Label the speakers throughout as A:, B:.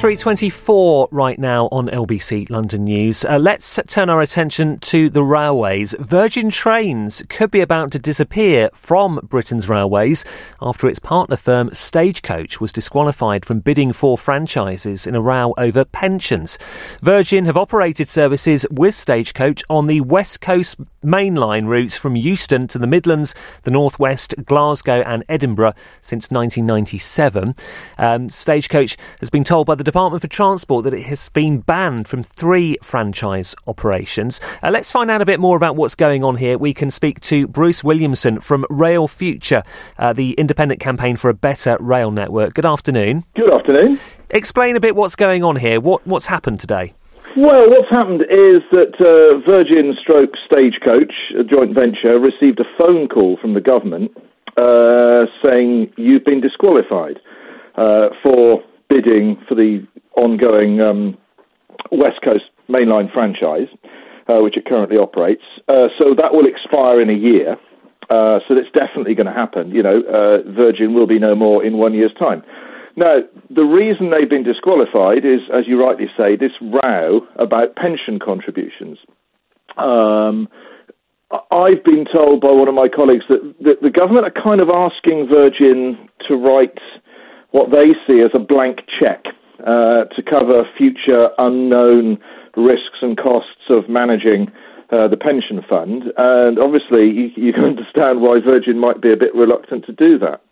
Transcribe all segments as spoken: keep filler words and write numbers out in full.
A: three twenty-four right now on L B C London News. Uh, let's turn our attention to the railways. Virgin Trains could be about to disappear from Britain's railways after its partner firm Stagecoach was disqualified from bidding for franchises in a row over pensions. Virgin have operated services with Stagecoach on the West Coast mainline routes from Euston to the Midlands, the North West, Glasgow and Edinburgh since nineteen ninety-seven. Um, Stagecoach has been told by the Department for Transport that it has been banned from three franchise operations. Uh, let's find out a bit more about what's going on here. We can speak to Bruce Williamson from Rail Future, uh, the independent campaign for a better rail network. Good afternoon.
B: Good afternoon.
A: Explain a bit what's going on here. What What's happened today?
B: Well, what's happened is that uh, Virgin Stroke Stagecoach, a joint venture, received a phone call from the government uh, saying you've been disqualified uh, for bidding for the ongoing um, West Coast mainline franchise, uh, which it currently operates. Uh, so that will expire in a year. Uh, so that's definitely going to happen. You know, uh, Virgin will be no more in one year's time. Now, the reason they've been disqualified is, as you rightly say, this row about pension contributions. Um, I've been told by one of my colleagues that, that the government are kind of asking Virgin to write what they see as a blank cheque uh, to cover future unknown risks and costs of managing uh, the pension fund. And obviously, you, you can understand why Virgin might be a bit reluctant to do that.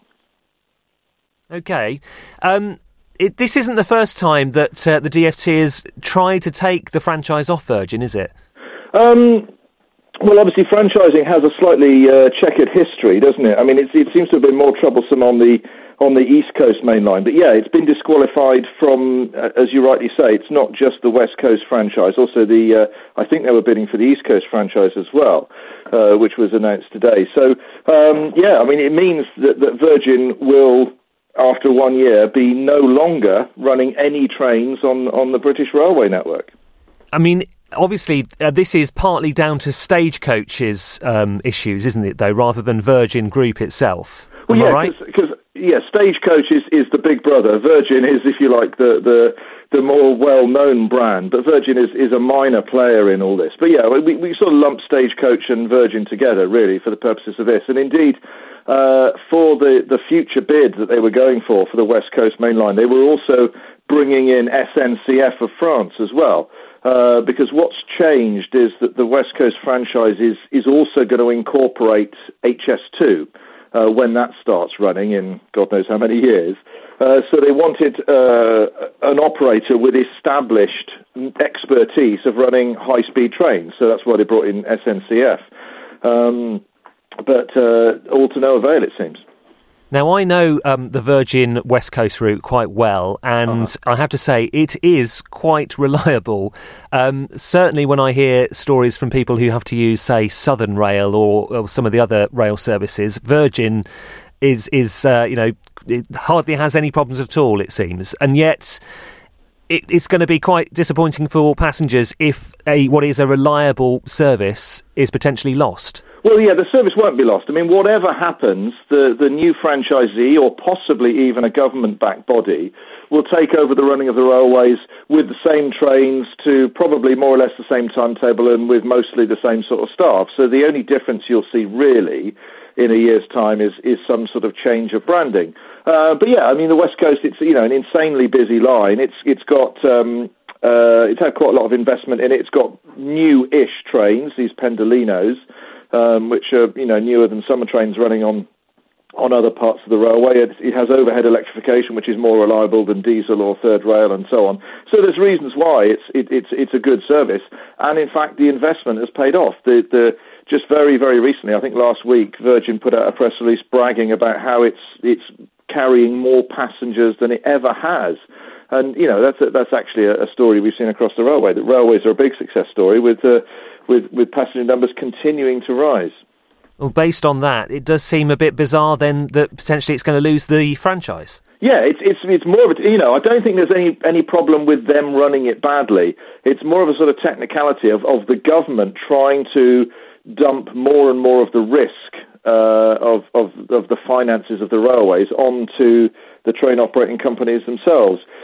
A: OK. Um, it, this isn't the first time that uh, the D F T has tried to take the franchise off Virgin, is it?
B: Um, well, obviously, franchising has a slightly uh, checkered history, doesn't it? I mean, it's, it seems to have been more troublesome on the on the East Coast mainline. But yeah, it's been disqualified from, uh, as you rightly say, it's not just the West Coast franchise. Also, the uh, I think they were bidding for the East Coast franchise as well, uh, which was announced today. So, um, yeah, I mean, it means that, that Virgin will, after one year, be no longer running any trains on, on the British railway network.
A: I mean, obviously, uh, this is partly down to Stagecoach's um, issues, isn't it, though, rather than Virgin Group itself? Am
B: Well, yeah,
A: I right?
B: because yeah, Stagecoach is, is the big brother. Virgin is, if you like, the the, the more well-known brand, but Virgin is, is a minor player in all this. But yeah, we, we sort of lump Stagecoach and Virgin together, really, for the purposes of this. And indeed, uh, for the, the future bid that they were going for, for the West Coast mainline, they were also bringing in S N C F of France as well. Uh, because what's changed is that the West Coast franchise is, is also going to incorporate H S two. Uh, when that starts running in God knows how many years. Uh, so they wanted uh, an operator with established expertise of running high-speed trains. So that's why they brought in S N C F. Um, but uh, all to no avail, it seems.
A: Now, I know um, the Virgin West Coast route quite well, and uh-huh. I have to say it is quite reliable. Um, certainly when I hear stories from people who have to use, say, Southern Rail or, or some of the other rail services, Virgin is, is uh, you know, it hardly has any problems at all, it seems. And yet it, it's going to be quite disappointing for passengers if a what is a reliable service is potentially lost.
B: Well, yeah, the service won't be lost. I mean, whatever happens, the, the new franchisee, or possibly even a government-backed body, will take over the running of the railways with the same trains to probably more or less the same timetable and with mostly the same sort of staff. So the only difference you'll see really in a year's time is, is some sort of change of branding. Uh, but yeah, I mean, the West Coast, it's, you know, an insanely busy line. It's It's got... Um, uh, it's had quite a lot of investment in it. It's got new-ish trains, these Pendolinos, Um, which are, you know, newer than summer trains running on on other parts of the railway. It, it has overhead electrification, which is more reliable than diesel or third rail, and so on. So there's reasons why it's it, it's it's a good service, and in fact the investment has paid off. The the just very very recently, I think last week, Virgin put out a press release bragging about how it's it's carrying more passengers than it ever has. And, you know, that's a, that's actually a, a story we've seen across the railway, that railways are a big success story with, uh, with, with passenger numbers continuing to rise.
A: Well, based on that, it does seem a bit bizarre then that potentially it's going to lose the franchise.
B: Yeah, it's it's it's more of a, you know, I don't think there's any, any problem with them running it badly. It's more of a sort of technicality of, of the government trying to dump more and more of the risk uh, of, of of the finances of the railways onto the train operating companies themselves.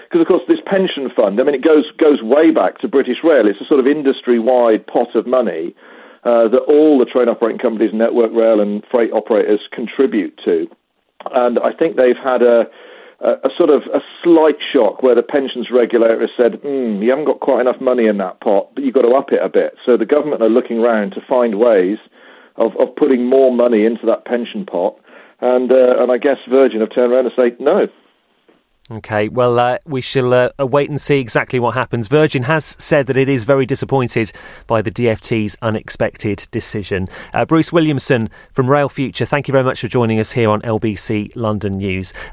B: because of course this pension fund, I mean, it goes goes way back to British Rail. It's a sort of industry-wide pot of money uh, that all the train operating companies, Network Rail and freight operators contribute to. And I think they've had a, a, a sort of a slight shock where the pensions regulator has said, mm, you haven't got quite enough money in that pot, but you've got to up it a bit. So the government are looking around to find ways of, of putting more money into that pension pot. And uh, and I guess Virgin have turned around and said no.
A: OK, well, uh, we shall uh, wait and see exactly what happens. Virgin has said that it is very disappointed by the D F T's unexpected decision. Uh, Bruce Williamson from Rail Future, thank you very much for joining us here on L B C London News.